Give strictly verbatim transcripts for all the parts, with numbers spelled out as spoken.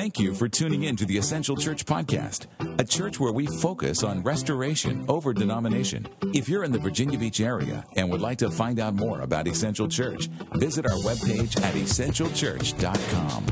Thank you for tuning in to the Essential Church Podcast, a church where we focus on restoration over denomination. If you're in the Virginia Beach area and would like to find out more about Essential Church, visit our webpage at essential church dot com.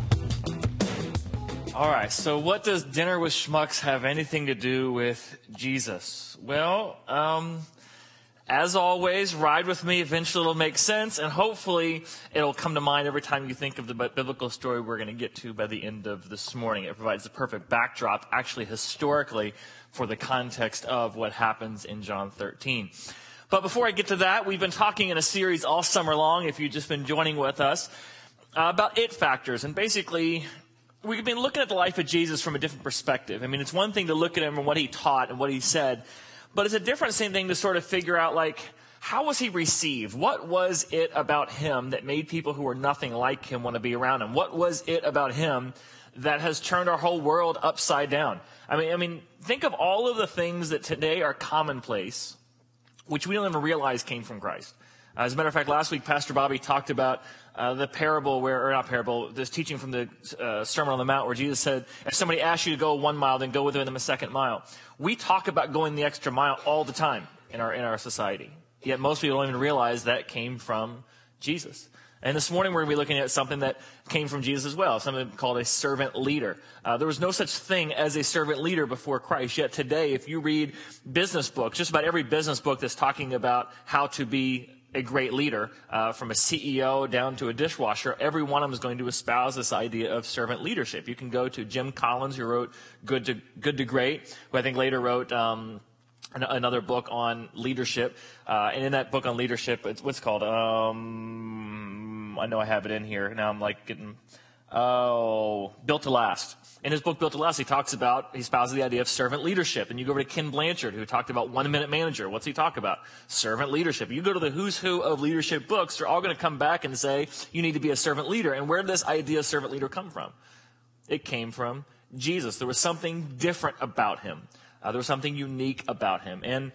All right, so what does Dinner with Schmucks have anything to do with Jesus? Well, um, as always, ride with me. Eventually it'll make sense, and hopefully it'll come to mind every time you think of the biblical story we're going to get to by the end of this morning. It provides the perfect backdrop, actually historically, for the context of what happens in John thirteen. But before I get to that, we've been talking in a series all summer long, if you've just been joining with us, uh, about it factors, and basically we've been looking at the life of Jesus from a different perspective. I mean, it's one thing to look at him and what he taught and what he said, but it's a different same thing to sort of figure out, like, how was he received? What was it about him that made people who were nothing like him want to be around him? What was it about him that has turned our whole world upside down? I mean, I mean, think of all of the things that today are commonplace, which we don't even realize came from Christ. As a matter of fact, last week, Pastor Bobby talked about uh, the parable where, or not parable, this teaching from the uh, Sermon on the Mount where Jesus said, if somebody asks you to go one mile, then go with them a second mile. We talk about going the extra mile all the time in our in our society. Yet most people don't even realize that came from Jesus. And this morning we're going to be looking at something that came from Jesus as well, something called a servant leader. Uh, there was no such thing as a servant leader before Christ. Yet today, if you read business books, just about every business book that's talking about how to be a great leader, uh, from a C E O down to a dishwasher, every one of them is going to espouse this idea of servant leadership. You can go to Jim Collins, who wrote Good to Good to Great, who I think later wrote um, an, another book on leadership. Uh, and in that book on leadership, it's what's it called. Um, I know I have it in here. Now I'm like getting oh, Built to Last. In his book, Built to Last, he talks about, he espouses the idea of servant leadership. And you go over to Ken Blanchard, who talked about One Minute Manager. What's he talk about? Servant leadership. You go to the who's who of leadership books, they're all going to come back and say, you need to be a servant leader. And where did this idea of servant leader come from? It came from Jesus. There was something different about him. Uh, there was something unique about him. And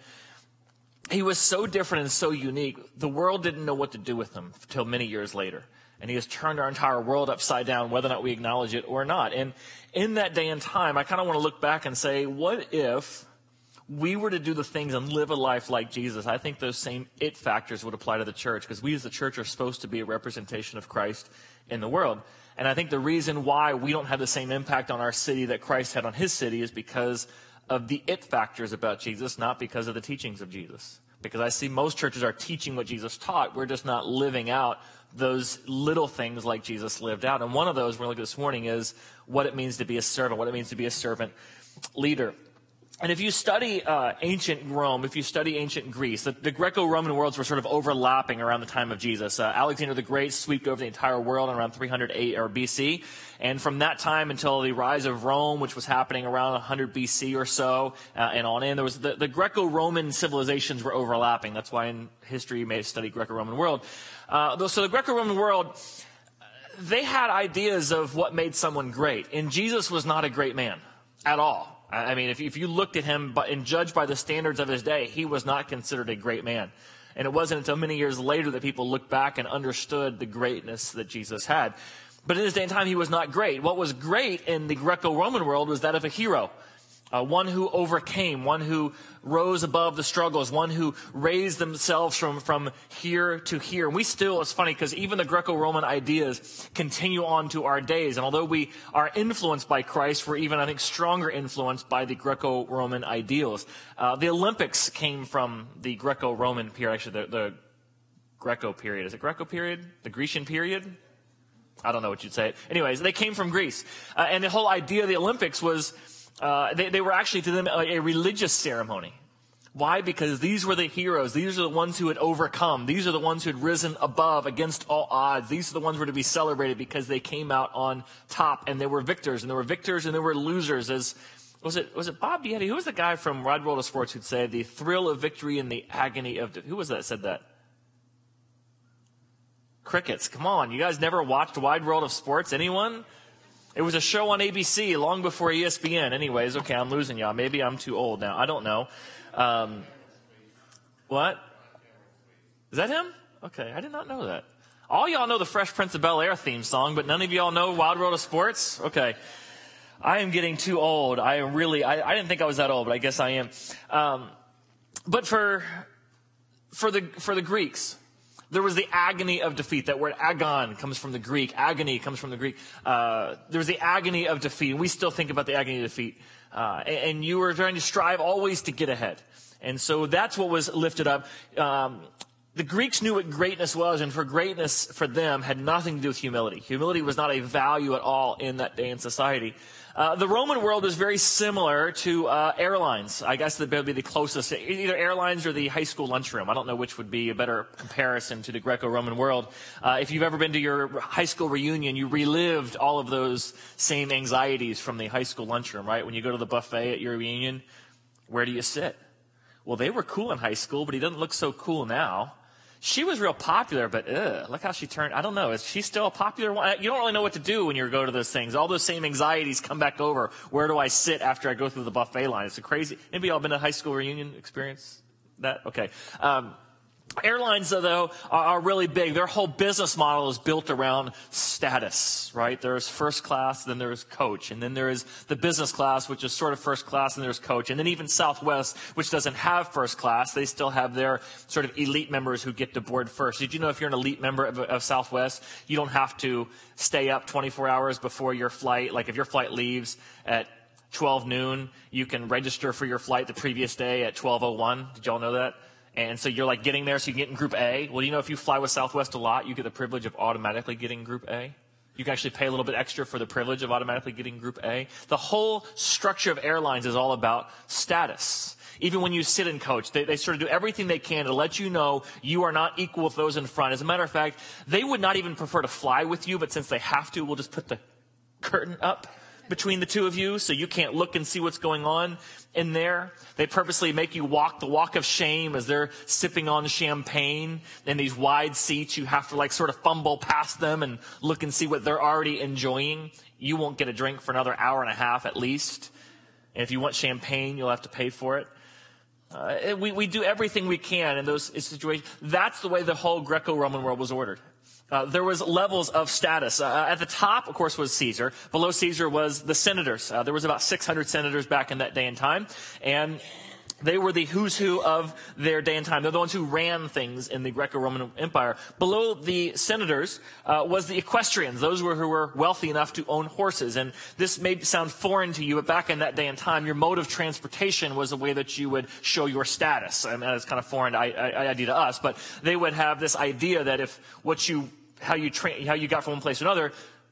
he was so different and so unique, the world didn't know what to do with him until many years later. And he has turned our entire world upside down, whether or not we acknowledge it or not. And in that day and time, I kind of want to look back and say, what if we were to do the things and live a life like Jesus? I think those same it factors would apply to the church, because we as the church are supposed to be a representation of Christ in the world. And I think the reason why we don't have the same impact on our city that Christ had on his city is because of the it factors about Jesus, not because of the teachings of Jesus. Because I see most churches are teaching what Jesus taught. We're just not living out those little things like Jesus lived out. And one of those we're going to look at this morning is what it means to be a servant, what it means to be a servant leader. And if you study uh, ancient Rome, if you study ancient Greece, the, the Greco-Roman worlds were sort of overlapping around the time of Jesus. Uh, Alexander the Great swept over the entire world around three hundred eight or B C. And from that time until the rise of Rome, which was happening around one hundred B C or so, uh, and on in, there was the, the Greco-Roman civilizations were overlapping. That's why in history you may study Greco-Roman world. Uh, so the Greco-Roman world, they had ideas of what made someone great. And Jesus was not a great man at all. I mean, if, if you looked at him and judged by the standards of his day, he was not considered a great man. And it wasn't until many years later that people looked back and understood the greatness that Jesus had. But in his day and time, he was not great. What was great in the Greco-Roman world was that of a hero. Uh, one who overcame, one who rose above the struggles, one who raised themselves from, from here to here. And we still, it's funny because even the Greco-Roman ideas continue on to our days. And although we are influenced by Christ, we're even, I think, stronger influenced by the Greco-Roman ideals. Uh, the Olympics came from the Greco-Roman period, actually the, the Greco period. Is it Greco period? The Grecian period? I don't know what you'd say. Anyways, they came from Greece. Uh, and the whole idea of the Olympics was Uh, they, they were actually to them a, a religious ceremony. Why? Because these were the heroes. These are the ones who had overcome. These are the ones who had risen above against all odds. These are the ones who were to be celebrated because they came out on top, and they were victors, and there were victors, and there were losers. As was it was it Bob Dietti? Who was the guy from Wide World of Sports who'd say the thrill of victory and the agony of defeat? Who was that said that? Crickets. Come on, you guys never watched Wide World of Sports? Anyone? It was a show on A B C long before E S P N. Anyways, okay, I'm losing y'all. Maybe I'm too old now. I don't know. Um, what? Is that him? Okay, I did not know that. All y'all know the Fresh Prince of Bel-Air theme song, but none of y'all know Wild World of Sports? Okay. I am getting too old. I am really, I, I didn't think I was that old, but I guess I am. Um, but for, for the, for the Greeks, there was the agony of defeat. That word agon comes from the Greek. Agony comes from the Greek. Uh, there was the agony of defeat. And we still think about the agony of defeat. Uh, and, and you were trying to strive always to get ahead. And so that's what was lifted up. Um, the Greeks knew what greatness was, and for greatness for them had nothing to do with humility. Humility was not a value at all in that day in society. Uh, the Roman world is very similar to uh, airlines. I guess that would be the closest. Either airlines or the high school lunchroom. I don't know which would be a better comparison to the Greco-Roman world. Uh, if you've ever been to your high school reunion, you relived all of those same anxieties from the high school lunchroom, right? When you go to the buffet at your reunion, where do you sit? Well, they were cool in high school, but he doesn't look so cool now. She was real popular, but ugh, look how she turned. I don't know. Is she still a popular one? You don't really know what to do when you go to those things. All those same anxieties come back over. Where do I sit after I go through the buffet line? It's a crazy. Anybody all been to a high school reunion experience? That? Okay. Um, Airlines, though, are, are really big. Their whole business model is built around status, right? There's first class, then there's coach. And then there is the business class, which is sort of first class, and there's coach. And then even Southwest, which doesn't have first class, they still have their sort of elite members who get to board first. Did you know if you're an elite member of, of Southwest, you don't have to stay up twenty-four hours before your flight? Like if your flight leaves at twelve noon, you can register for your flight the previous day at twelve oh one. Did y'all know that? And so you're like getting there so you can get in Group A. Well, you know, if you fly with Southwest a lot, you get the privilege of automatically getting Group A. You can actually pay a little bit extra for the privilege of automatically getting Group A. The whole structure of airlines is all about status. Even when you sit in coach, they, they sort of do everything they can to let you know you are not equal with those in front. As a matter of fact, they would not even prefer to fly with you, but since they have to, we'll just put the curtain up between the two of you so you can't look and see what's going on in there. They purposely make you walk the walk of shame as they're sipping on champagne in these wide seats. You have to like sort of fumble past them and look and see what they're already enjoying. You won't get a drink for another hour and a half at least. And if you want champagne, you'll have to pay for it. Uh, we, we do everything we can in those situations. That's the way the whole Greco-Roman world was ordered. Uh, there was levels of status. Uh, at the top, of course, was Caesar. Below Caesar was the senators. Uh, there was about six hundred senators back in that day and time. And they were the who's who of their day and time. They're the ones who ran things in the Greco-Roman Empire. Below the senators uh, was the equestrians. Those were who were wealthy enough to own horses. And this may sound foreign to you, but back in that day and time, your mode of transportation was a way that you would show your status. I mean, it's kind of foreign idea to us, but they would have this idea that if what you how you tra- how you got from one place to another,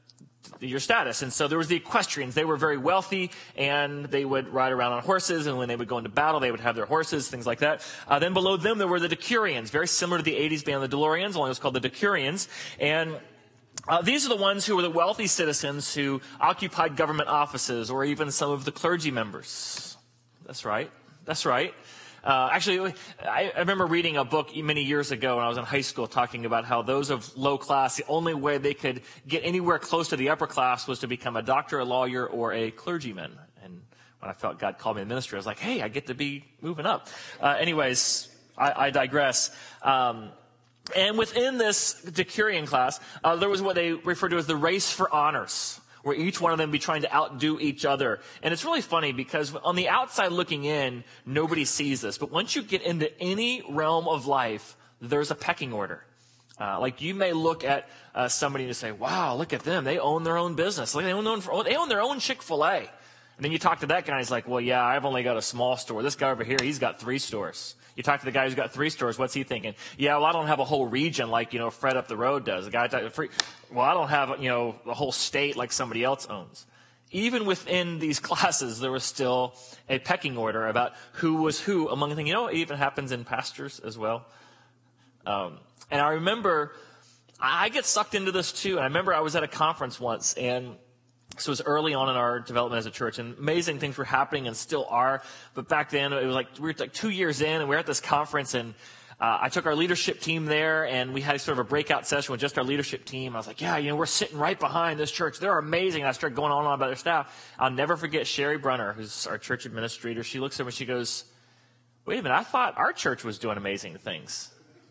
your status. And so there was the equestrians. They were very wealthy, and they would ride around on horses, and when they would go into battle, they would have their horses, things like that. Uh, then below them, there were the decurions, very similar to the eighties band, the DeLoreans, only it was called the decurions. And uh, these are the ones who were the wealthy citizens who occupied government offices, or even some of the clergy members. That's right. That's right. Uh, actually, I, I remember reading a book many years ago when I was in high school talking about how those of low class, the only way they could get anywhere close to the upper class was to become a doctor, a lawyer, or a clergyman. And when I felt God called me to ministry, I was like, hey, I get to be moving up. Uh, anyways, I, I digress. Um, and within this decurion class, uh, there was what they referred to as the race for honors, where each one of them be trying to outdo each other. And it's really funny because on the outside looking in, nobody sees this. But once you get into any realm of life, there's a pecking order. Uh, like you may look at uh, somebody and say, wow, look at them. They own their own business. Like they own their own, they own their own Chick-fil-A. And then you talk to that guy and he's like, well, yeah, I've only got a small store. This guy over here, he's got three stores. You talk to the guy who's got three stores, what's he thinking? Yeah, well, I don't have a whole region like, you know, Fred up the road does. The guy, free, well, I don't have, you know, a whole state like somebody else owns. Even within these classes, there was still a pecking order about who was who among things. You know, it even happens in pastors as well. Um, and I remember, I get sucked into this too. And I remember I was at a conference once, and so it was early on in our development as a church, and amazing things were happening and still are. But back then, it was like we were like two years in, and we were at this conference, and uh, I took our leadership team there, and we had sort of a breakout session with just our leadership team. I was like, yeah, you know, we're sitting right behind this church. They're amazing. And I started going on and on about their staff. I'll never forget Sherry Brunner, who's our church administrator. She looks at me and she goes, wait a minute, I thought our church was doing amazing things.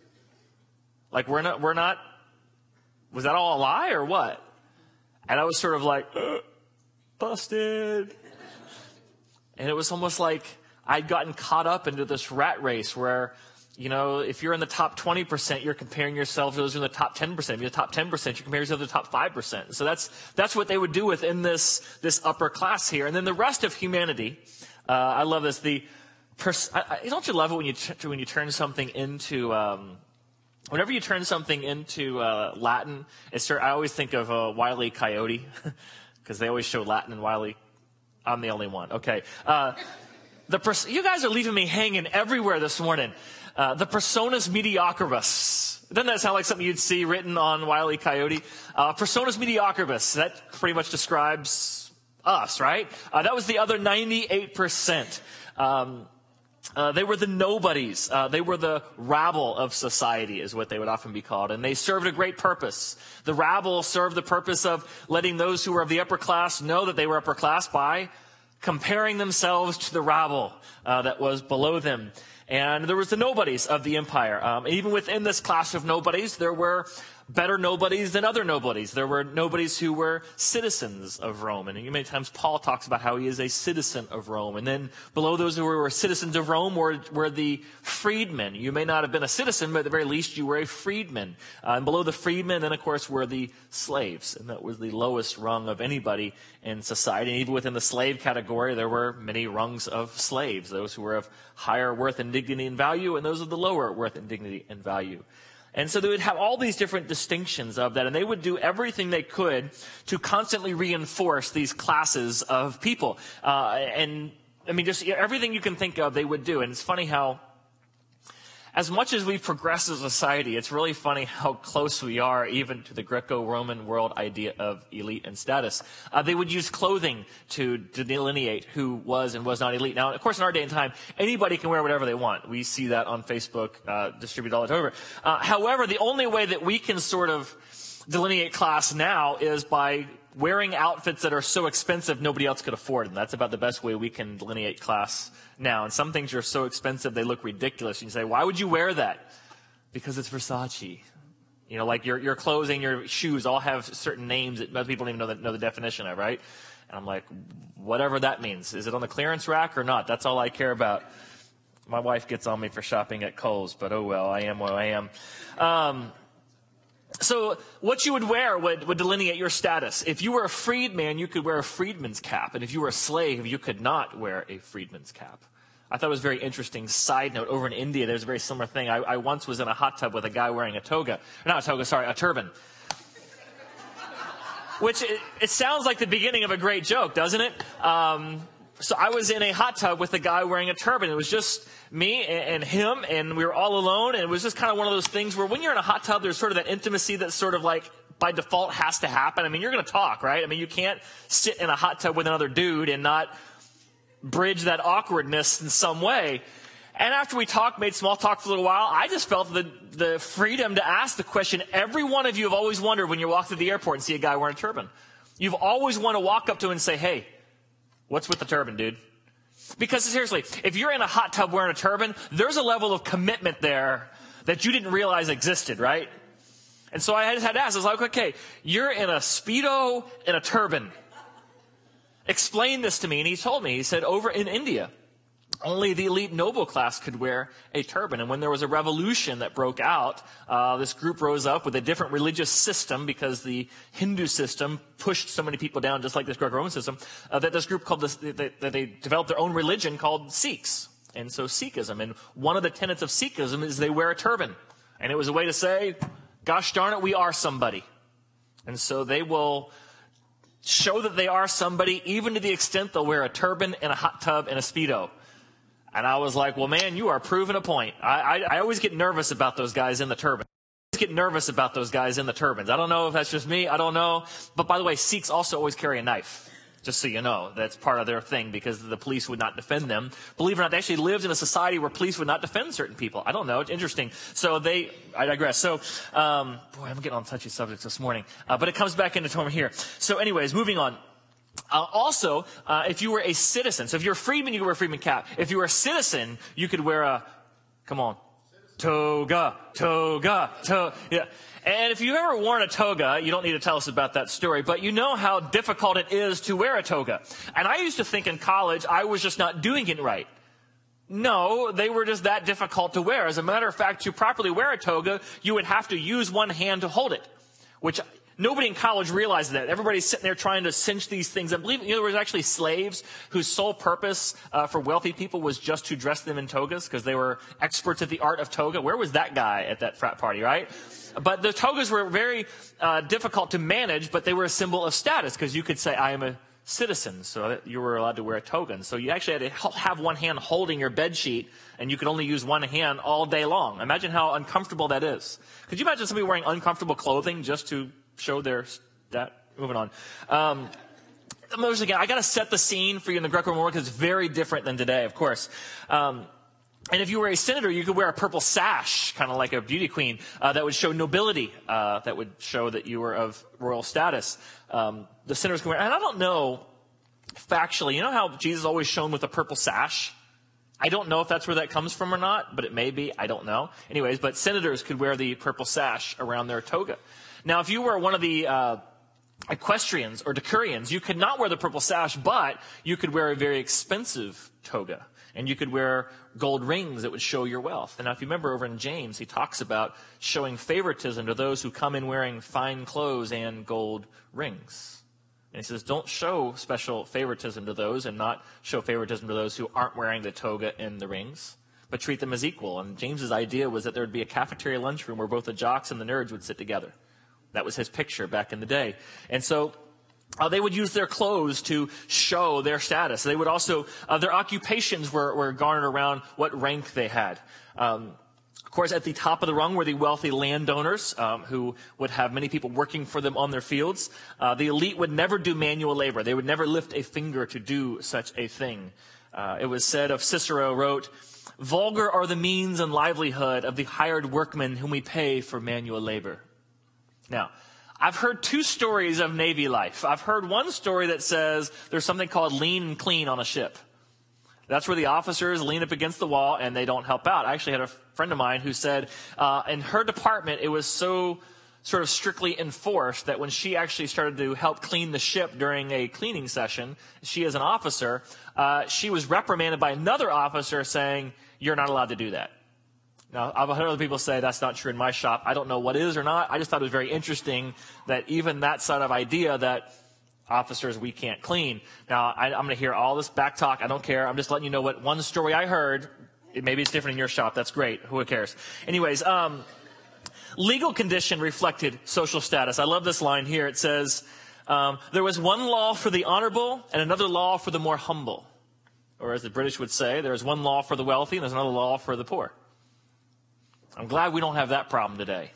Like, we're not, we're not, was that all a lie or what? And I was sort of like, uh, busted. And it was almost like I'd gotten caught up into this rat race where, you know, if you're in the top twenty percent, you're comparing yourself to those who are in the top ten percent. If you're in the top ten percent, you compare yourself to the top five percent. So that's that's what they would do within this, this upper class here. And then the rest of humanity, uh, I love this. The pers- I, I, don't you love it when you, t- when you turn something into... Um, Whenever you turn something into uh, Latin, it's, I always think of uh, Wile E. Coyote, because they always show Latin in Wile E. I'm the only one. Okay. Uh, the pers- you guys are leaving me hanging everywhere this morning. Uh, the personas mediocribus. Doesn't that sound like something you'd see written on Wile E. Coyote? Uh, personas mediocribus. That pretty much describes us, right? Uh, that was the other ninety-eight percent. Um, Uh, they were the nobodies. Uh, they were the rabble of society is what they would often be called. And they served a great purpose. The rabble served the purpose of letting those who were of the upper class know that they were upper class by comparing themselves to the rabble uh, that was below them. And there was the nobodies of the empire. Um, even within this class of nobodies, there were better nobodies than other nobodies. There were nobodies who were citizens of Rome. And many times Paul talks about how he is a citizen of Rome. And then below those who were citizens of Rome were, were the freedmen. You may not have been a citizen, but at the very least you were a freedman. Uh, and below the freedmen, then of course, were the slaves. And that was the lowest rung of anybody in society. And even within the slave category, there were many rungs of slaves. Those who were of higher worth and dignity and value, and those of the lower worth and dignity and value. And so they would have all these different distinctions of that, and they would do everything they could to constantly reinforce these classes of people. Uh, and, I mean, just everything you can think of, they would do. And it's funny how, as much as we've progressed as a society, it's really funny how close we are even to the Greco-Roman world idea of elite and status. Uh, they would use clothing to, to delineate who was and was not elite. Now, of course, in our day and time, anybody can wear whatever they want. We see that on Facebook, uh, distributed all over. Uh, however, the only way that we can sort of delineate class now is by wearing outfits that are so expensive nobody else could afford them. That's about the best way we can delineate class now. And some things are so expensive they look ridiculous. You say, why would you wear that? Because it's Versace. You know, like your your clothes and your shoes all have certain names that most people don't even know the, know the definition of, right? And I'm like, whatever that means. Is it on the clearance rack or not? That's all I care about. My wife gets on me for shopping at Kohl's, but oh well, I am what I am. Um, So what you would wear would, would delineate your status. If you were a freedman, you could wear a freedman's cap. And if you were a slave, you could not wear a freedman's cap. I thought it was a very interesting side note. Over in India, there's a very similar thing. I, I once was in a hot tub with a guy wearing a toga. Not a toga, sorry, a turban. Which, it, it sounds like the beginning of a great joke, doesn't it? Um, so I was in a hot tub with a guy wearing a turban. It was just me and him, and we were all alone, and it was just kind of one of those things where when you're in a hot tub, there's sort of that intimacy that sort of like by default has to happen. I mean, you're going to talk, right? I mean, you can't sit in a hot tub with another dude and not bridge that awkwardness in some way. And after we talked, made small talk for a little while, I just felt the, the freedom to ask the question every one of you have always wondered when you walk through the airport and see a guy wearing a turban. You've always want to walk up to him and say, hey, what's with the turban, dude? Because seriously, if you're in a hot tub wearing a turban, there's a level of commitment there that you didn't realize existed, right? And so I just had to ask. I was like, okay, you're in a Speedo and a turban. Explain this to me. And he told me, he said, over in India, only the elite noble class could wear a turban. And when there was a revolution that broke out, uh, this group rose up with a different religious system because the Hindu system pushed so many people down, just like this Greco-Roman system, uh, that this group called this, that, that they developed their own religion called Sikhs. And so Sikhism. And one of the tenets of Sikhism is they wear a turban. And it was a way to say, gosh darn it, we are somebody. And so they will show that they are somebody, even to the extent they'll wear a turban and a hot tub and a Speedo. And I was like, well, man, you are proving a point. I, I, I always get nervous about those guys in the turban. I always get nervous about those guys in the turbans. I don't know if that's just me. I don't know. But by the way, Sikhs also always carry a knife. Just so you know, that's part of their thing because the police would not defend them. Believe it or not, they actually lived in a society where police would not defend certain people. I don't know. It's interesting. So they, I digress. So, um, boy, I'm getting on touchy subjects this morning. Uh, but it comes back into term here. So anyways, moving on. Uh, also, uh, if you were a citizen, so if you're a freedman, you could wear a freedman cap. If you were a citizen, you could wear a, come on, toga, toga, toga. Yeah. And if you've ever worn a toga, you don't need to tell us about that story, but you know how difficult it is to wear a toga. And I used to think in college I was just not doing it right. No, they were just that difficult to wear. As a matter of fact, to properly wear a toga, you would have to use one hand to hold it, which nobody in college realized that. Everybody's sitting there trying to cinch these things. I believe you know, there was actually slaves whose sole purpose uh, for wealthy people was just to dress them in togas because they were experts at the art of toga. Where was that guy at that frat party, right? But the togas were very uh, difficult to manage, but they were a symbol of status because you could say, I am a citizen, so that you were allowed to wear a toga. And so you actually had to have one hand holding your bed sheet, and you could only use one hand all day long. Imagine how uncomfortable that is. Could you imagine somebody wearing uncomfortable clothing just to show their that? Moving on. Um, again, I got to set the scene for you in the Greco-Roman world because it's very different than today, of course. Um, And if you were a senator, you could wear a purple sash, kind of like a beauty queen, uh, that would show nobility, uh, that would show that you were of royal status. Um, the senators could wear, and I don't know factually, you know how Jesus is always shown with a purple sash? I don't know if that's where that comes from or not, but it may be. I don't know. Anyways, but senators could wear the purple sash around their toga. Now, if you were one of the uh, equestrians or decurions, you could not wear the purple sash, but you could wear a very expensive toga. And you could wear gold rings that would show your wealth. And now if you remember over in James, he talks about showing favoritism to those who come in wearing fine clothes and gold rings. And he says, don't show special favoritism to those and not show favoritism to those who aren't wearing the toga and the rings, but treat them as equal. And James's idea was that there would be a cafeteria lunchroom where both the jocks and the nerds would sit together. That was his picture back in the day. And so Uh, they would use their clothes to show their status. They would also, uh, their occupations were, were garnered around what rank they had. Um, of course, at the top of the rung were the wealthy landowners um, who would have many people working for them on their fields. Uh, the elite would never do manual labor. They would never lift a finger to do such a thing. Uh, it was said of Cicero wrote, "Vulgar are the means and livelihood of the hired workmen whom we pay for manual labor." Now, I've heard two stories of Navy life. I've heard one story that says there's something called lean and clean on a ship. That's where the officers lean up against the wall and they don't help out. I actually had a friend of mine who said uh, in her department it was so sort of strictly enforced that when she actually started to help clean the ship during a cleaning session, she as an officer, uh, she was reprimanded by another officer saying, "You're not allowed to do that." Now, I've heard other people say that's not true in my shop. I don't know what is or not. I just thought it was very interesting that even that sort of idea that officers, we can't clean. Now, I, I'm going to hear all this back talk. I don't care. I'm just letting you know what one story I heard. It, maybe it's different in your shop. That's great. Who cares? Anyways, um, legal condition reflected social status. I love this line here. It says, um, there was one law for the honorable and another law for the more humble. Or as the British would say, there's one law for the wealthy and there's another law for the poor. I'm glad we don't have that problem today.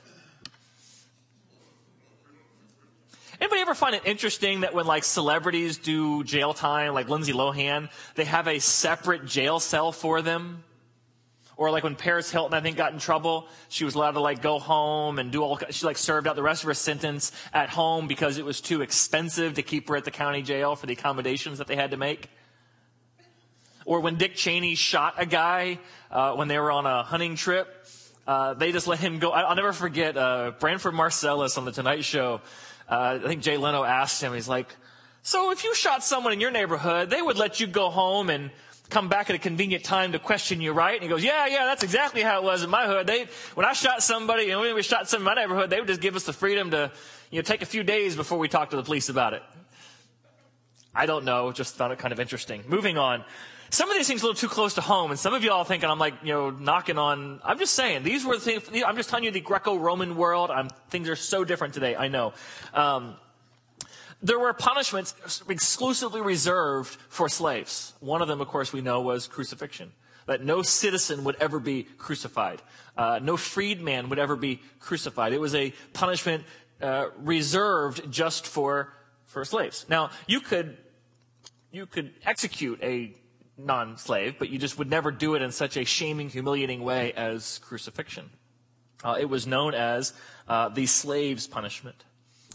Anybody ever find it interesting that when like celebrities do jail time, like Lindsay Lohan, they have a separate jail cell for them? Or like when Paris Hilton, I think, got in trouble, she was allowed to like go home and do all, she like served out the rest of her sentence at home because it was too expensive to keep her at the county jail for the accommodations that they had to make. Or when Dick Cheney shot a guy uh, when they were on a hunting trip, Uh, they just let him go. I'll never forget uh, Branford Marcellus on The Tonight Show. Uh, I think Jay Leno asked him, he's like, "So if you shot someone in your neighborhood, they would let you go home and come back at a convenient time to question you, right?" And he goes, yeah, yeah, that's exactly how it was in my hood. They, when I shot somebody and when we shot someone in my neighborhood, they would just give us the freedom to, you know, take a few days before we talk to the police about it. I don't know. Just found it kind of interesting. Moving on. Some of these things are a little too close to home, and some of you all thinking I'm like, you know, knocking on. I'm just saying, these were the things. I'm just telling you the Greco-Roman world. I'm, things are so different today. I know. Um, there were punishments exclusively reserved for slaves. One of them, of course, we know was crucifixion. That no citizen would ever be crucified. Uh, no freedman would ever be crucified. It was a punishment uh, reserved just for for slaves. Now, you could you could execute a non-slave, but you just would never do it in such a shaming, humiliating way as crucifixion. Uh, it was known as uh, the slave's punishment.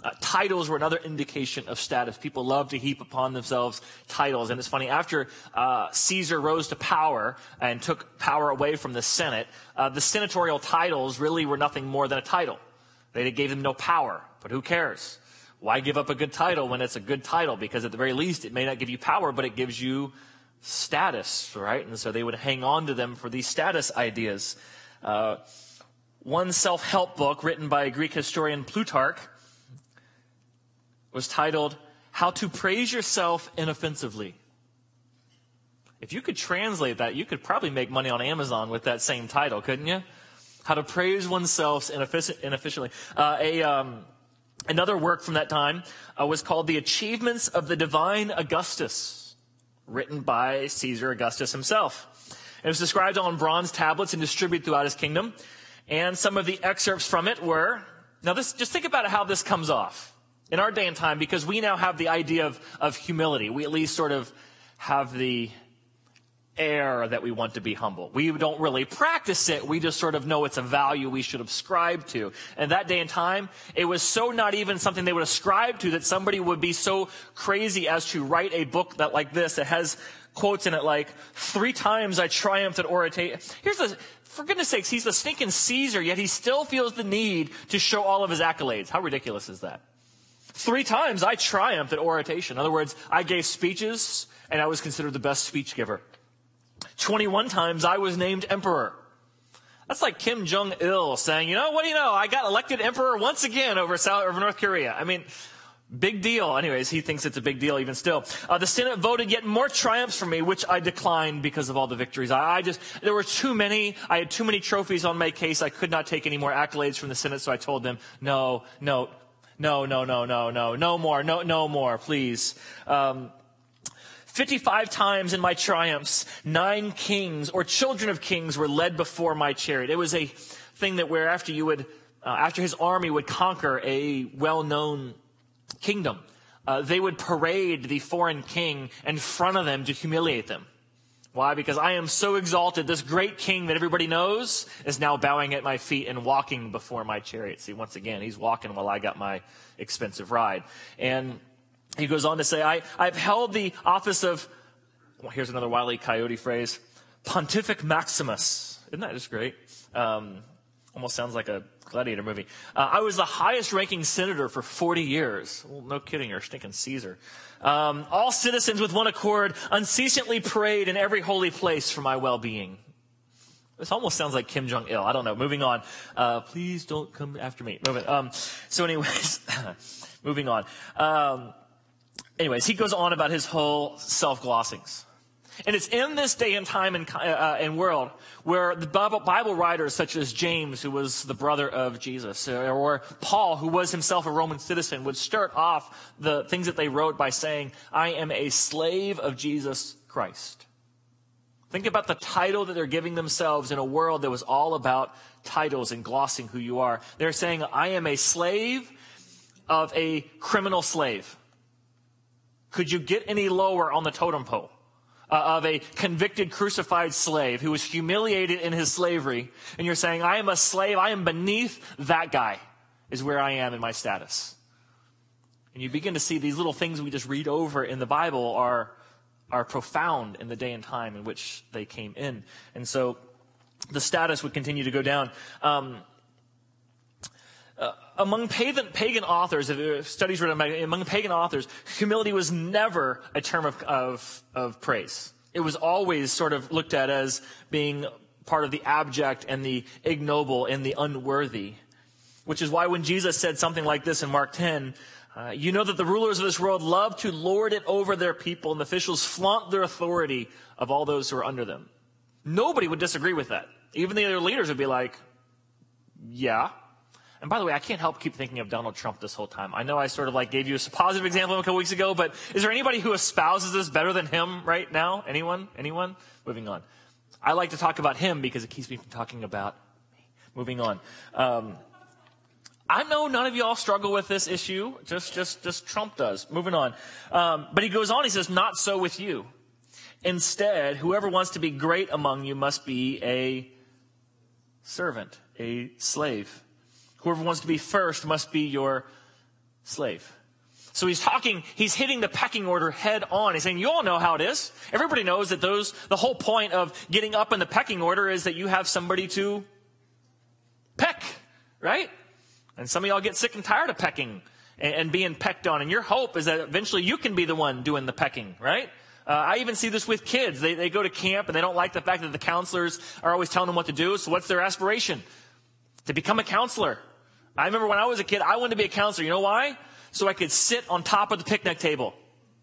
Uh, titles were another indication of status. People love to heap upon themselves titles. And it's funny, after uh, Caesar rose to power and took power away from the Senate, uh, the senatorial titles really were nothing more than a title. They gave them no power, but who cares? Why give up a good title when it's a good title? Because at the very least, it may not give you power, but it gives you status, right? And so they would hang on to them for these status ideas. Uh, one self-help book written by Greek historian Plutarch was titled, How to Praise Yourself Inoffensively. If you could translate that, you could probably make money on Amazon with that same title, couldn't you? How to Praise Oneself Inefficiently. Uh, a, um, another work from that time uh, was called The Achievements of the Divine Augustus, written by Caesar Augustus himself. It was described on bronze tablets and distributed throughout his kingdom. And some of the excerpts from it were, now this, just think about how this comes off in our day and time, because we now have the idea of, of humility. We at least sort of have the air that we want to be humble. We don't really practice it. We just sort of know it's a value we should ascribe to. And that day and time, it was so not even something they would ascribe to that somebody would be so crazy as to write a book that like this that has quotes in it like, three times I triumphed at oration. Here's the, for goodness sakes, he's the stinking Caesar, yet he still feels the need to show all of his accolades. How ridiculous is that? Three times I triumphed at oration. In other words, I gave speeches and I was considered the best speech giver. twenty-one times I was named emperor. That's like Kim Jong-il saying, you know, what do you know? I got elected emperor once again over South, over North Korea. I mean, big deal. Anyways, he thinks it's a big deal even still. Uh, the Senate voted yet more triumphs for me, which I declined because of all the victories. I, I just, there were too many. I had too many trophies on my case. I could not take any more accolades from the Senate, so I told them, no, no, no, no, no, no, no, no more, no, no more, please. Um, fifty-five times in my triumphs, nine kings or children of kings were led before my chariot. It was a thing that where after you would, uh, after his army would conquer a well-known kingdom, uh, they would parade the foreign king in front of them to humiliate them. Why? Because I am so exalted. This great king that everybody knows is now bowing at my feet and walking before my chariot. See, once again, he's walking while I got my expensive ride. And he goes on to say, I, I've held the office of, well, here's another Wile E. Coyote phrase, Pontific Maximus. Isn't that just great? Um, almost sounds like a gladiator movie. Uh, I was the highest ranking senator for forty years. Well, no kidding, you're stinking Caesar. Um, all citizens with one accord unceasingly prayed in every holy place for my well-being. This almost sounds like Kim Jong-il. I don't know. Moving on. Uh, please don't come after me. Moving. Um, so anyways, moving on. Um, anyways, he goes on about his whole self-glossings. And it's in this day and time and, uh, and world where the Bible, Bible writers such as James, who was the brother of Jesus, or Paul, who was himself a Roman citizen, would start off the things that they wrote by saying, I am a slave of Jesus Christ. Think about the title that they're giving themselves in a world that was all about titles and glossing who you are. They're saying, I am a slave of a criminal slave. Could you get any lower on the totem pole? Uh, of a convicted, crucified slave who was humiliated in his slavery. And you're saying, I am a slave, I am beneath that guy, is where I am in my status. And you begin to see these little things we just read over in the Bible are, are profound in the day and time in which they came in. And so the status would continue to go down. Um, Uh, among pagan, pagan authors, if studies written among pagan authors, humility was never a term of, of, of praise. It was always sort of looked at as being part of the abject and the ignoble and the unworthy. Which is why when Jesus said something like this in Mark ten, uh, you know that the rulers of this world love to lord it over their people, and the officials flaunt their authority of all those who are under them. Nobody would disagree with that. Even the other leaders would be like, yeah. And by the way, I can't help keep thinking of Donald Trump this whole time. I know I sort of like gave you a positive example a couple weeks ago, but is there anybody who espouses this better than him right now? Anyone? Anyone? Moving on. I like to talk about him because it keeps me from talking about me. Moving on. Um, I know none of y'all struggle with this issue. Just, just, just Trump does. Moving on. Um, but he goes on. He says, not so with you. Instead, whoever wants to be great among you must be a servant, a slave. Whoever wants to be first must be your slave. So he's talking, he's hitting the pecking order head on. He's saying, you all know how it is. Everybody knows that those, the whole point of getting up in the pecking order is that you have somebody to peck, right? And some of y'all get sick and tired of pecking and, and being pecked on. And your hope is that eventually you can be the one doing the pecking, right? Uh, I even see this with kids. They, they go to camp and they don't like the fact that the counselors are always telling them what to do. So what's their aspiration? To become a counselor. I remember when I was a kid, I wanted to be a counselor. You know why? So I could sit on top of the picnic table.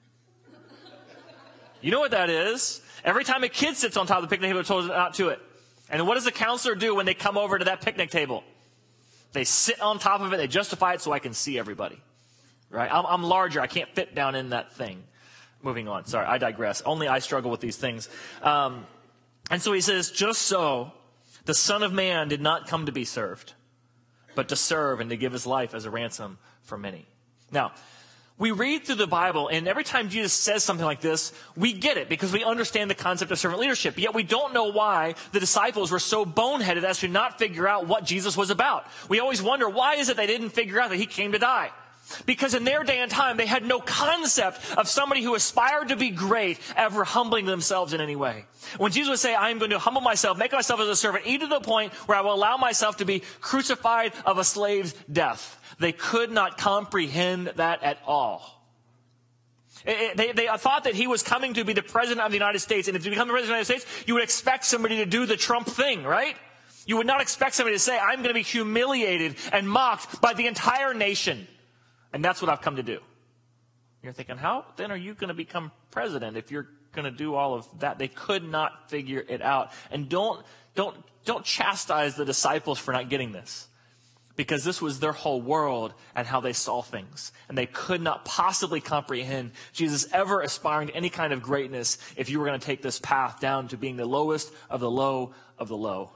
You know what that is? Every time a kid sits on top of the picnic table, they're told not to it. And what does the counselor do when they come over to that picnic table? They sit on top of it. They justify it so I can see everybody. Right? I'm, I'm larger. I can't fit down in that thing. Moving on. Sorry, I digress. Only I struggle with these things. Um, and so he says, just so the Son of Man did not come to be served, but to serve and to give his life as a ransom for many. Now, we read through the Bible, and every time Jesus says something like this, we get it because we understand the concept of servant leadership. Yet we don't know why the disciples were so boneheaded as to not figure out what Jesus was about. We always wonder, why is it they didn't figure out that he came to die? Because in their day and time, they had no concept of somebody who aspired to be great ever humbling themselves in any way. When Jesus would say, I am going to humble myself, make myself as a servant, even to the point where I will allow myself to be crucified of a slave's death, they could not comprehend that at all. It, it, they, they thought that he was coming to be the president of the United States. And if you become the president of the United States, you would expect somebody to do the Trump thing, right? You would not expect somebody to say, I'm going to be humiliated and mocked by the entire nation. And that's what I've come to do. You're thinking, how then are you going to become president if you're going to do all of that? They could not figure it out. And don't, don't, don't chastise the disciples for not getting this. Because this was their whole world and how they saw things. And they could not possibly comprehend Jesus ever aspiring to any kind of greatness if you were going to take this path down to being the lowest of the low of the low.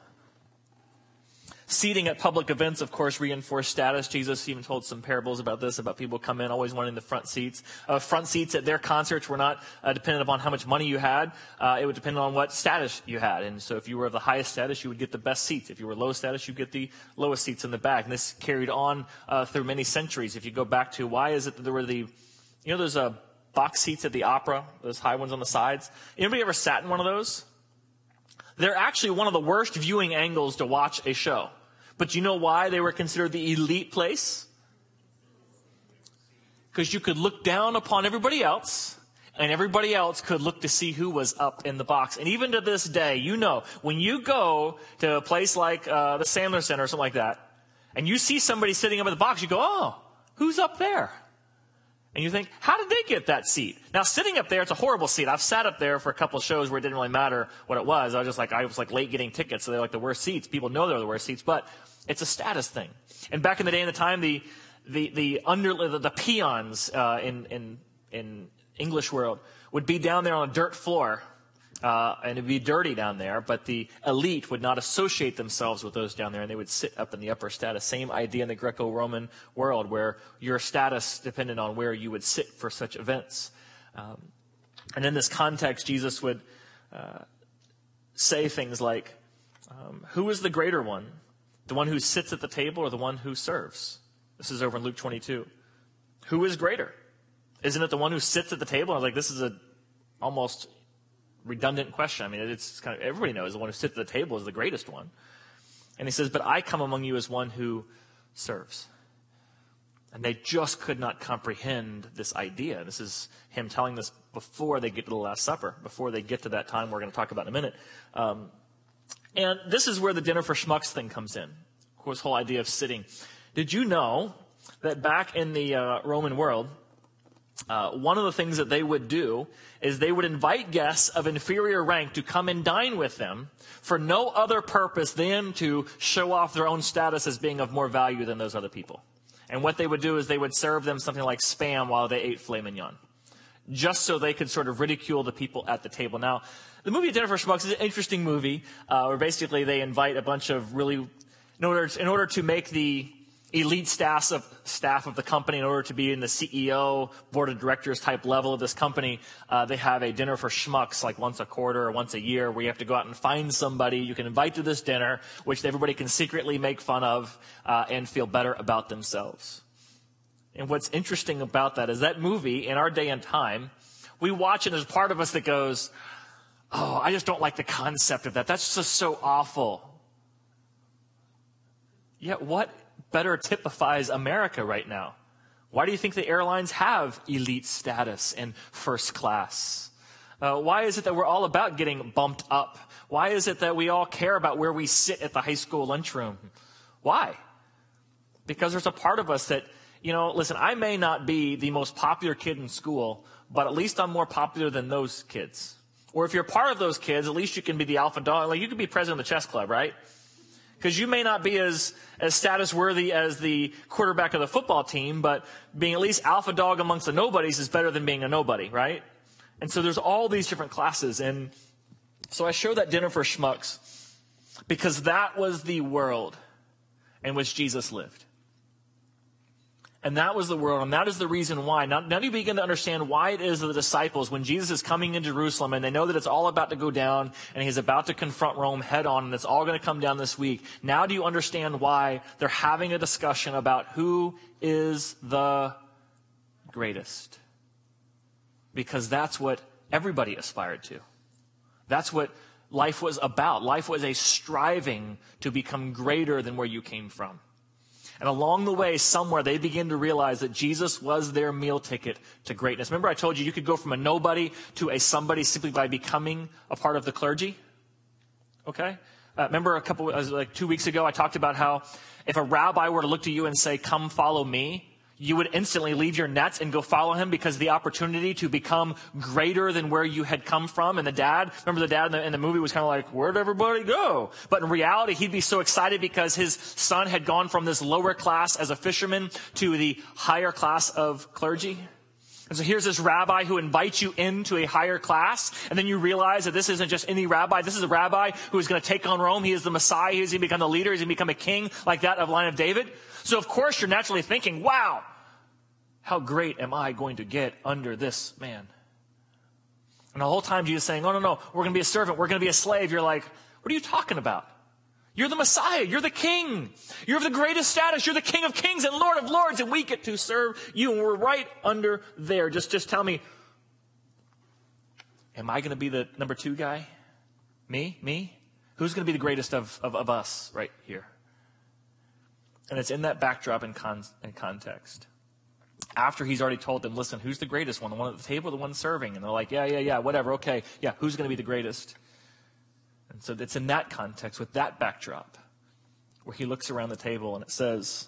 Seating at public events, of course, reinforced status. Jesus even told some parables about this, about people come in always wanting the front seats. Uh, front seats at their concerts were not uh, dependent upon how much money you had. Uh, it would depend on what status you had. And so if you were of the highest status, you would get the best seats. If you were low status, you'd get the lowest seats in the back. And this carried on uh, through many centuries. If you go back to why is it that there were the, you know, those uh, box seats at the opera, those high ones on the sides? Anybody ever sat in one of those? They're actually one of the worst viewing angles to watch a show. But you know why they were considered the elite place? Because you could look down upon everybody else, and everybody else could look to see who was up in the box. And even to this day, you know, when you go to a place like uh, the Sandler Center or something like that, and you see somebody sitting up in the box, you go, oh, who's up there? And you think, how did they get that seat? Now, sitting up there, it's a horrible seat. I've sat up there for a couple of shows where it didn't really matter what it was. I was just like, I was like late getting tickets, so they're like the worst seats. People know they're the worst seats, but it's a status thing. And back in the day and the time, the the the under the, the peons uh, in in in English world would be down there on a dirt floor. Uh, and it'd be dirty down there, but the elite would not associate themselves with those down there, and they would sit up in the upper status. Same idea in the Greco-Roman world, where your status depended on where you would sit for such events. Um, and in this context, Jesus would uh, say things like, um, who is the greater one? The one who sits at the table or the one who serves? This is over in Luke twenty-two. Who is greater? Isn't it the one who sits at the table? I was like, this is a almost redundant question. I mean, it's kind of, everybody knows the one who sits at the table is the greatest one. And he says, but I come among you as one who serves. And they just could not comprehend this idea. This is him telling this before they get to the Last Supper, before they get to that time we're going to talk about in a minute. Um, and this is where the dinner for schmucks thing comes in. Of course, whole idea of sitting. Did you know that back in the uh, Roman world, Uh, one of the things that they would do is they would invite guests of inferior rank to come and dine with them for no other purpose than to show off their own status as being of more value than those other people. And what they would do is they would serve them something like Spam while they ate filet mignon, just so they could sort of ridicule the people at the table. Now, the movie Dinner for Schmucks is an interesting movie uh, where basically they invite a bunch of really, in order to, in order to make the elite staff of, staff of the company, in order to be in the C E O, board of directors type level of this company, uh, they have a dinner for schmucks like once a quarter or once a year where you have to go out and find somebody you can invite to this dinner, which everybody can secretly make fun of uh, and feel better about themselves. And what's interesting about that is that movie, in our day and time, we watch it, and there's part of us that goes, oh, I just don't like the concept of that. That's just so awful. Yet what better typifies America right now? Why do you think the airlines have elite status and first class? Uh, why is it that we're all about getting bumped up? Why is it that we all care about where we sit at the high school lunchroom? Why? Because there's a part of us that, you know, listen, I may not be the most popular kid in school, but at least I'm more popular than those kids. Or if you're part of those kids, at least you can be the alpha dog. Like, you can be president of the chess club, right? Because you may not be as, as status worthy as the quarterback of the football team, but being at least alpha dog amongst the nobodies is better than being a nobody, right? And so there's all these different classes. And so I show that dinner for schmucks because that was the world in which Jesus lived. And that was the world, and that is the reason why. Now, now you begin to understand why it is that the disciples, when Jesus is coming into Jerusalem, and they know that it's all about to go down, and he's about to confront Rome head on, and it's all going to come down this week. Now do you understand why they're having a discussion about who is the greatest? Because that's what everybody aspired to. That's what life was about. Life was a striving to become greater than where you came from. And along the way, somewhere, they begin to realize that Jesus was their meal ticket to greatness. Remember I told you you could go from a nobody to a somebody simply by becoming a part of the clergy? Okay? Uh, remember a couple, uh, like two weeks ago, I talked about how if a rabbi were to look to you and say, come follow me, you would instantly leave your nets and go follow him because the opportunity to become greater than where you had come from. And the dad, remember the dad in the, in the movie was kind of like, where'd everybody go? But in reality, he'd be so excited because his son had gone from this lower class as a fisherman to the higher class of clergy. And so here's this rabbi who invites you into a higher class, and then you realize that this isn't just any rabbi. This is a rabbi who is going to take on Rome. He is the Messiah. He's going to become the leader. He's going to become a king like that of line of David. So of course you're naturally thinking, wow, how great am I going to get under this man? And the whole time Jesus is saying, oh, no, no, we're going to be a servant. We're going to be a slave. You're like, what are you talking about? You're the Messiah. You're the king. You're of the greatest status. You're the King of kings and Lord of lords, and we get to serve you. And we're right under there. Just, just tell me, am I going to be the number two guy? Me? Me? Who's going to be the greatest of, of, of us right here? And it's in that backdrop and, con- and context. After he's already told them, listen, who's the greatest one? The one at the table or the one serving? And they're like, yeah, yeah, yeah, whatever. Okay, yeah, who's going to be the greatest? And so it's in that context, with that backdrop, where he looks around the table and it says,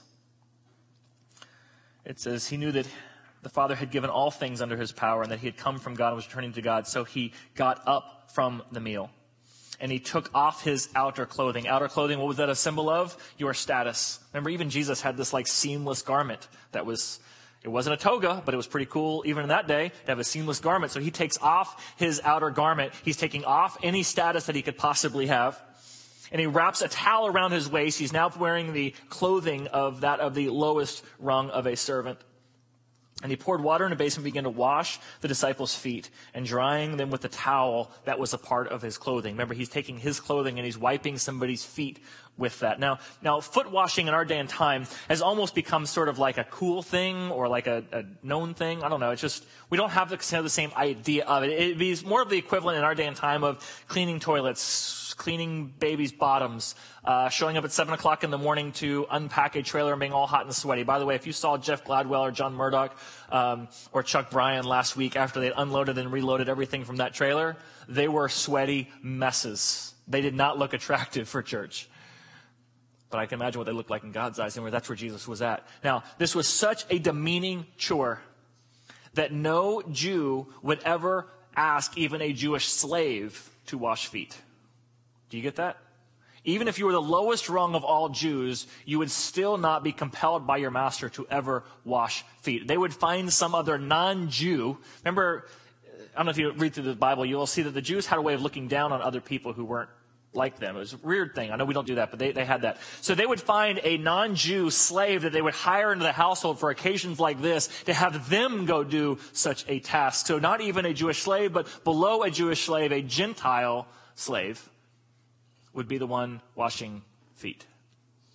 it says, he knew that the Father had given all things under his power and that he had come from God and was returning to God. So he got up from the meal and he took off his outer clothing. Outer clothing, what was that a symbol of? Your status. Remember, even Jesus had this like seamless garment that was, it wasn't a toga, but it was pretty cool even in that day to have a seamless garment. So he takes off his outer garment. He's taking off any status that he could possibly have. And he wraps a towel around his waist. He's now wearing the clothing of that of the lowest rung of a servant. And he poured water in a basin and began to wash the disciples' feet and drying them with the towel that was a part of his clothing. Remember, he's taking his clothing and he's wiping somebody's feet with that. Now, now foot washing in our day and time has almost become sort of like a cool thing or like a, a known thing. I don't know. It's just, we don't have the, kind of the same idea of it. It'd be more of the equivalent in our day and time of cleaning toilets, cleaning babies' bottoms, uh, showing up at seven o'clock in the morning to unpack a trailer and being all hot and sweaty. By the way, if you saw Jeff Gladwell or John Murdoch um, or Chuck Bryan last week after they unloaded and reloaded everything from that trailer, they were sweaty messes. They did not look attractive for church. But I can imagine what they looked like in God's eyes, and that's where Jesus was at. Now, this was such a demeaning chore that no Jew would ever ask even a Jewish slave to wash feet. Do you get that? Even if you were the lowest rung of all Jews, you would still not be compelled by your master to ever wash feet. They would find some other non-Jew. Remember, I don't know if you read through the Bible, you will see that the Jews had a way of looking down on other people who weren't like them. It was a weird thing. I know we don't do that, but they, they had that. So they would find a non-Jew slave that they would hire into the household for occasions like this to have them go do such a task. So not even a Jewish slave, but below a Jewish slave, a Gentile slave would be the one washing feet.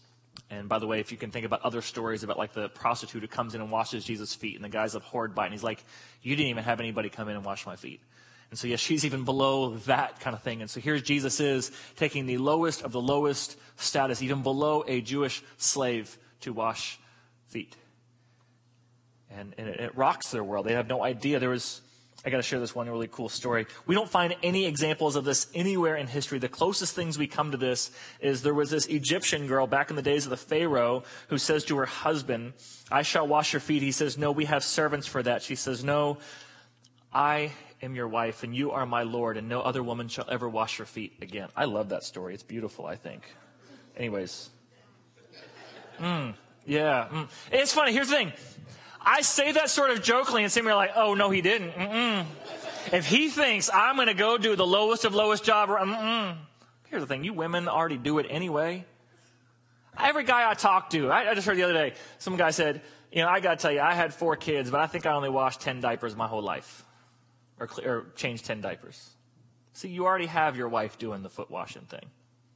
And by the way, if you can think about other stories about like the prostitute who comes in and washes Jesus' feet, and the guy's abhorred by it, and he's like, you didn't even have anybody come in and wash my feet. And so, yes, she's even below that kind of thing. And so here's Jesus is taking the lowest of the lowest status, even below a Jewish slave, to wash feet. And, and it, it rocks their world. They have no idea. There was, I got to share this one really cool story. We don't find any examples of this anywhere in history. The closest things we come to this is there was this Egyptian girl back in the days of the Pharaoh who says to her husband, I shall wash your feet. He says, no, we have servants for that. She says, no, I am your wife and you are my Lord, and no other woman shall ever wash your feet again. I love that story. It's beautiful, I think. Anyways. Mm, yeah. Mm. It's funny. Here's the thing. I say that sort of jokingly, and some are like, oh, no, he didn't. Mm-mm. If he thinks I'm going to go do the lowest of lowest job, mm-mm. Here's the thing. You women already do it anyway. Every guy I talk to, I, I just heard the other day, some guy said, you know, I got to tell you, I had four kids, but I think I only washed ten diapers my whole life. Or, or changed ten diapers. See, you already have your wife doing the foot washing thing.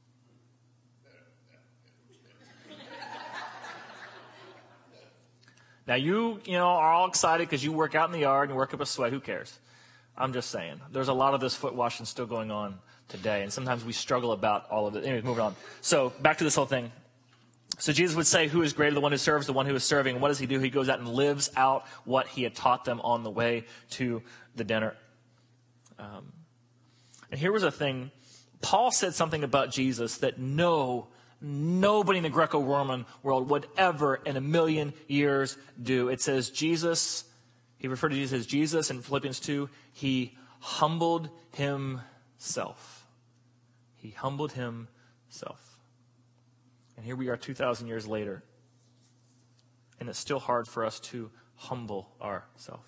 Now, you, you know, are all excited because you work out in the yard and work up a sweat. Who cares? I'm just saying. There's a lot of this foot washing still going on today, and sometimes we struggle about all of it. Anyways, moving on. So, back to this whole thing. So, Jesus would say, who is greater, the one who serves, the one who is serving? And what does he do? He goes out and lives out what he had taught them on the way to the dinner. Um, and here was a thing. Paul said something about Jesus that no Nobody in the Greco-Roman world would ever in a million years do. It says Jesus, he referred to Jesus as Jesus in Philippians two, he humbled himself. He humbled himself. And here we are two thousand years later. And it's still hard for us to humble ourselves.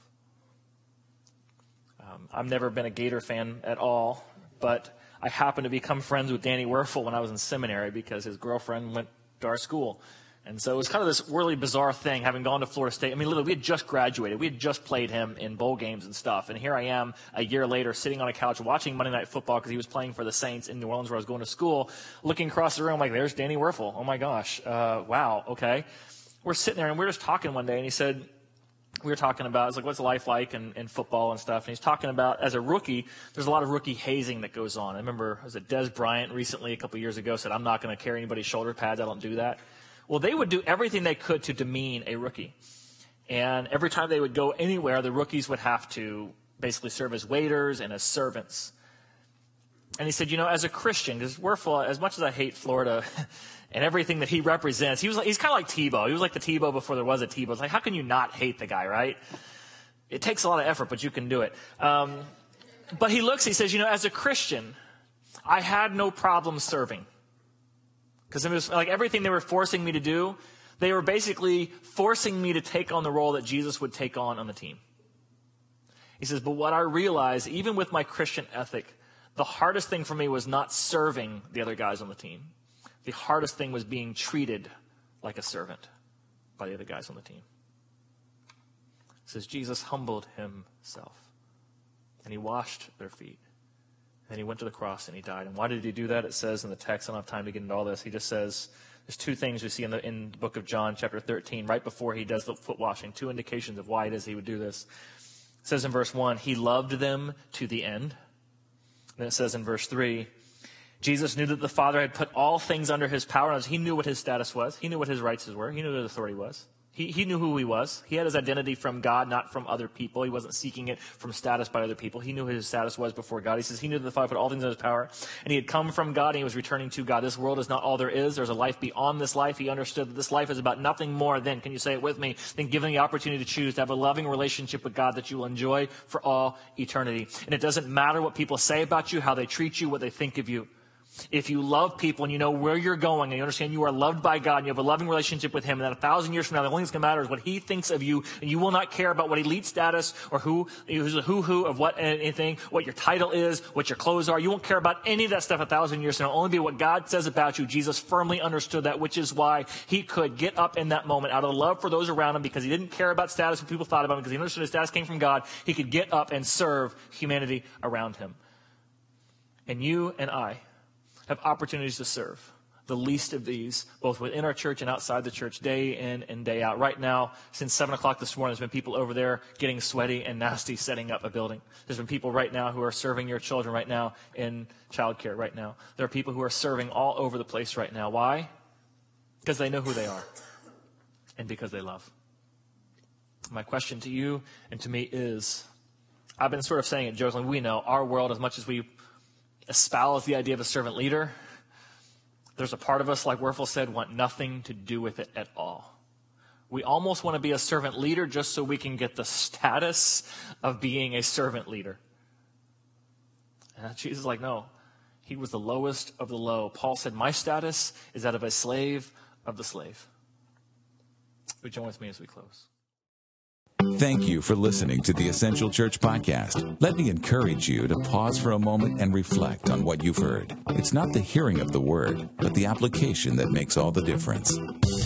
Um, I've never been a Gator fan at all, but I happened to become friends with Danny Werfel when I was in seminary because his girlfriend went to our school. And so it was kind of this really bizarre thing, having gone to Florida State. I mean, literally, we had just graduated. We had just played him in bowl games and stuff. And here I am a year later sitting on a couch watching Monday Night Football because he was playing for the Saints in New Orleans where I was going to school, looking across the room like, there's Danny Werfel. Oh, my gosh. Uh, wow. Okay. We're sitting there, and we were just talking one day, and he said, we were talking about, it's like, what's life like in, in football and stuff? And he's talking about, as a rookie, there's a lot of rookie hazing that goes on. I remember, was it Des Bryant recently, a couple of years ago, said, I'm not going to carry anybody's shoulder pads. I don't do that. Well, they would do everything they could to demean a rookie. And every time they would go anywhere, the rookies would have to basically serve as waiters and as servants. And he said, you know, as a Christian, because we're full, as much as I hate Florida and everything that he represents, he was like, he's kind of like Tebow. He was like the Tebow before there was a Tebow. It's like, how can you not hate the guy, right? It takes a lot of effort, but you can do it. Um, but he looks, he says, you know, as a Christian, I had no problem serving. Because it was like everything they were forcing me to do, they were basically forcing me to take on the role that Jesus would take on on the team. He says, but what I realized, even with my Christian ethic, the hardest thing for me was not serving the other guys on the team. The hardest thing was being treated like a servant by the other guys on the team. It says Jesus humbled himself, and he washed their feet. And he went to the cross and he died. And why did he do that? It says in the text, I don't have time to get into all this. He just says, there's two things we see in the, in the book of John, chapter thirteen, right before he does the foot washing, two indications of why it is he would do this. It says in verse one, he loved them to the end. And it says in verse three, Jesus knew that the Father had put all things under his power. He knew what his status was. He knew what his rights were. He knew what his authority was. He, he knew who he was. He had his identity from God, not from other people. He wasn't seeking it from status by other people. He knew who his status was before God. He says he knew that the Father put all things in his power, and he had come from God, and he was returning to God. This world is not all there is. There's a life beyond this life. He understood that this life is about nothing more than, can you say it with me, than giving the opportunity to choose to have a loving relationship with God that you will enjoy for all eternity. And it doesn't matter what people say about you, how they treat you, what they think of you. If you love people and you know where you're going and you understand you are loved by God and you have a loving relationship with him, and that a thousand years from now, the only thing that's going to matter is what he thinks of you, and you will not care about what elite status or who, who's a who-who of what anything, what your title is, what your clothes are. You won't care about any of that stuff a thousand years from now. It'll only be what God says about you. Jesus firmly understood that, which is why he could get up in that moment out of love for those around him, because he didn't care about status, what people thought about him, because he understood his status came from God. He could get up and serve humanity around him. And you and I have opportunities to serve. the least of these, both within our church and outside the church, day in and day out. Right now, since seven o'clock this morning, there's been people over there getting sweaty and nasty setting up a building. There's been people right now who are serving your children right now in childcare right now. There are people who are serving all over the place right now. Why? Because they know who they are and because they love. My question to you and to me is, I've been sort of saying it jokingly, we know our world, as much as we espouse the idea of a servant leader, there's a part of us, like Werfel said, want nothing to do with it at all. We almost want to be a servant leader just so we can get the status of being a servant leader. And Jesus is like, no, he was the lowest of the low. Paul said, my status is that of a slave of the slave. Would you join with me as we close? Thank you for listening to the Essential Church Podcast. Let me encourage you to pause for a moment and reflect on what you've heard. It's not the hearing of the word, but the application that makes all the difference.